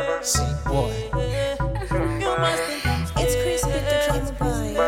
See, boy. It's crispy the drama boy.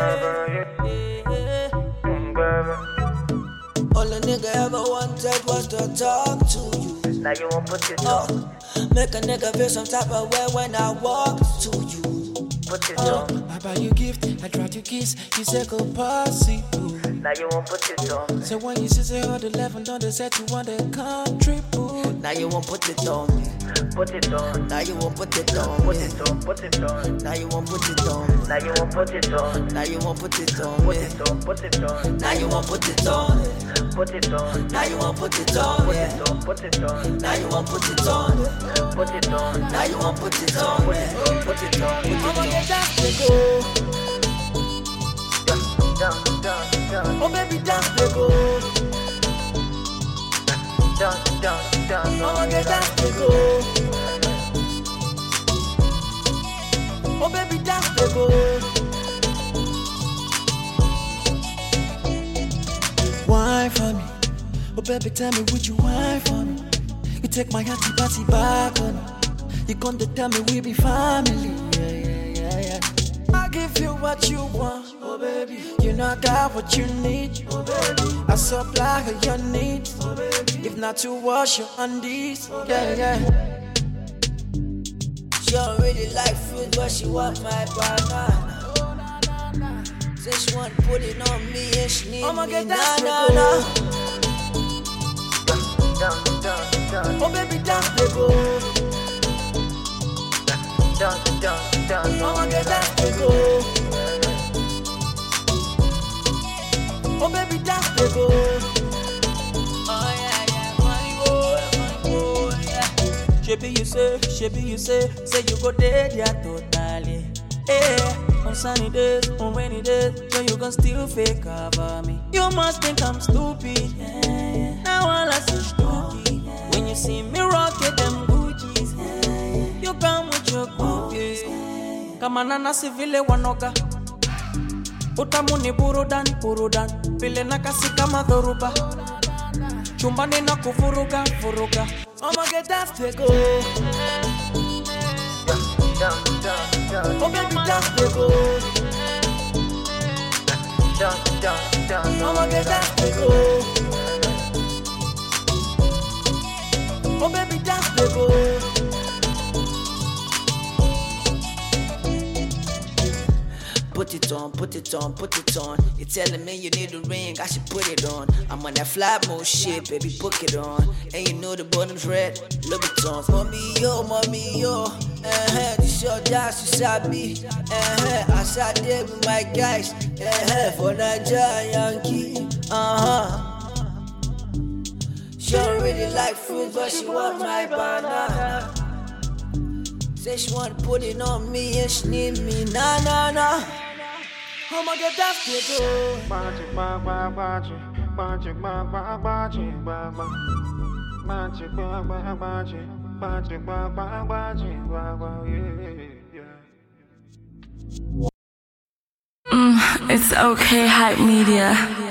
All a nigga ever wanted was to talk to you. Now you won't put it on. Make a nigga feel some type of way when I walk to you. Put it on. I buy you gift, I try to kiss, you say go possible. Now you won't put it on. So when you say all the level, don't they say you want the country boo. Now you won't put it on me. Put it on. Now you won't put it on Put me. it on. Put it on. Now you won't put it on. Now you won't put it on. Now you won't put it on Put me. it on. Put it on. Now you won't put it on. Put it on. Now you won't put it on Put me. it on. Put it on. Now you won't put it on. Put it on. Now you won't put it on me. Put it on. I'ma get that to go. Down, down, down, Oh baby, dance to go. down, down, down. I'ma get that to go. Oh baby, dance to go. Wine for me. Oh baby, tell me, would you wine for me? You take my heart, party back on me. You come to tell me we be family. Yeah. I give you what you want, oh baby. You know I got what you need, oh baby. I supply her your needs, oh baby. If not to wash your undies, yeah. She don't really like fruit, but she want my banana. Say she want to put it on me and she need I'ma me. get that Nah. Down, down, down, Oh baby, dance to go. down, down, down. I'ma get that to go. Oh baby, dance to go. Oh yeah, money boy, yeah. Shebi you say you go there totally. On sunny days, on rainy days, so you gon' still fake cover me. You must think I'm stupid. Now all I see stupid. When you see me rocket them Gucci's, you come with your groupies. Kama nana civile wanoga. Utamuni burudan, vile nakasi kama dhoruba. Chumbani na kufuruga. I'ma get that to go. Down, down, Oh baby, dance to go. down. I'ma get that to go. Oh baby, dance to go. Put it on, put it on, put it on. You're telling me you need a ring, I should put it on. I'm on that fly mode shit, baby, book it on. And you know the bottom's red, Louboutins. Mommy, yo, this your dance, you sabi. I sat there with my guys, for Nigeria Yankee, She don't really like fruit, but she want my banana. Say she want to put it on me and she need me, nah. I'ma get that to go. It's okay, hype media.